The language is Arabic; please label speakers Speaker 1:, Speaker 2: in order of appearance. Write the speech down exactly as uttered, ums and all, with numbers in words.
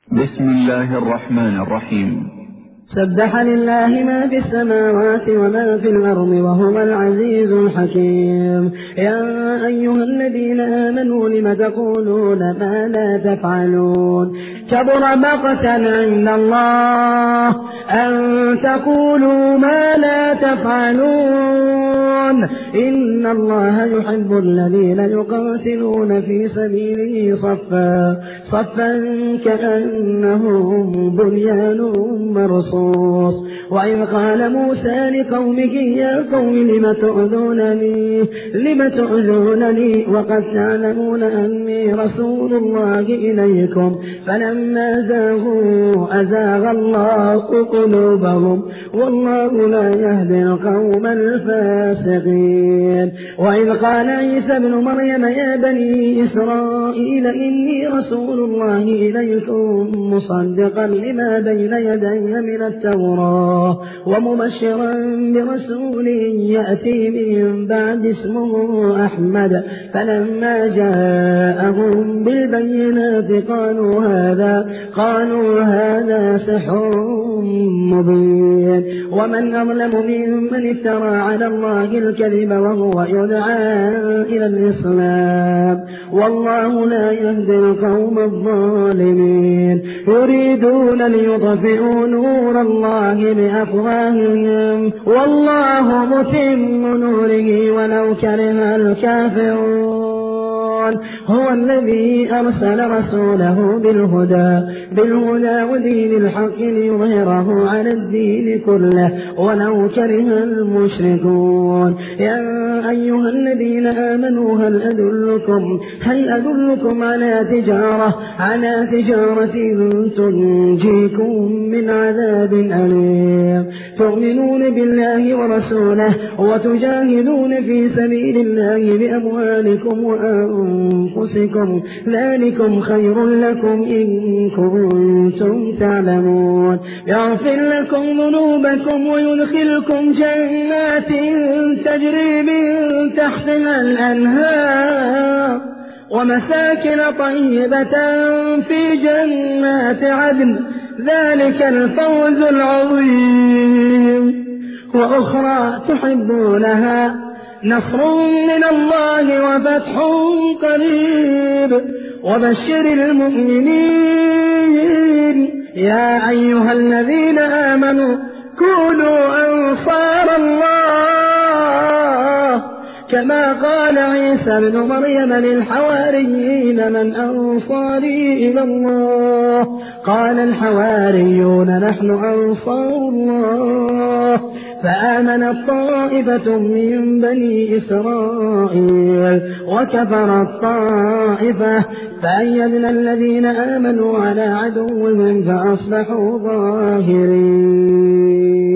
Speaker 1: بسم الله الرحمن الرحيم.
Speaker 2: سبح لله ما في السماوات وما في الأرض وهو العزيز الحكيم. يا أيها الذين آمنوا لم تقولون ما لا تفعلون كبر مقتا عند الله أن تقولوا ما لا تفعلون إن الله يحب الذين يقاتلون في سبيله صفا صفا كأنهم بنيان مرصوص. وإذ قال موسى لقومه يا قوم لم تؤذونني لم تؤذونني وقد تعلمون أني رسول الله إليكم فلما زاغوا أزاغ الله قلوبهم والله لا يهدي القوم الفاسقين. وإذ قال عيسى ابن مريم يا بني إسرائيل إني رسول الله إليكم مصدقا لما بين يدي من التوراة ومبشرا برسول يأتي من بعد اسمه أحمد فلما جاءهم بالبينات قالوا هذا قالوا هذا سحر مبين. ومن أظلم ممن افترى على الله الكذب وهو يدعى إلى الإسلام والله لا يهدي القوم الظالمين. يريدون ليطفئوا نور الله بأفواههم والله متم نوره ولو كره الكافرون. هو الذي أرسل رسوله بالهدى بالهدى ودين الحق ليظهره على الدين كله ولو كره المشركون. يا أيها الذين آمنوا هل أدلكم هل أدلكم على تجارة على تجارة تنجيكم من عذاب أليم تؤمنون بالله ورسوله وتجاهدون في سبيل الله بأموالكم وأنفسكم ذلكم خير لكم إن كنتم تعلمون. يغفر لكم ذنوبكم ويدخلكم جنات تجري من تحتها الأنهار ومساكن طيبة في جنات عدن ذلك الفوز العظيم. وأخرى تحبونها نصر من الله وفتح قريب وبشر المؤمنين. يا أيها الذين آمنوا كونوا أنصار الله كما قال عيسى ابن مريم للحواريين من أنصاري إلى الله قال الحواريون نحن أنصار الله. فآمنت طائفة من بني إسرائيل وكفرت طائفة فأيدنا الذين آمنوا على عدوهم فأصبحوا ظاهرين.